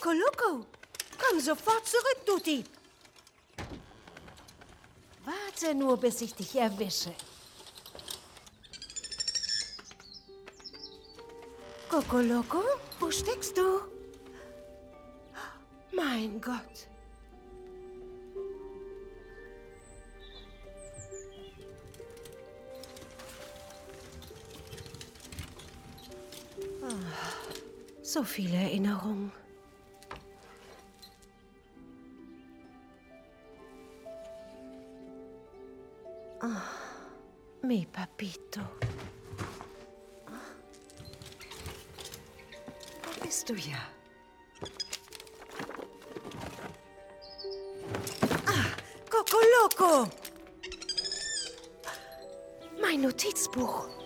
Kokoloko, komm sofort zurück, du Dieb. Warte nur, bis ich dich erwische. Kokoloko, wo steckst du? Mein Gott. So viele Erinnerungen. Mi Papito. Wo bist du ja? Kokoloko! Mein Notizbuch.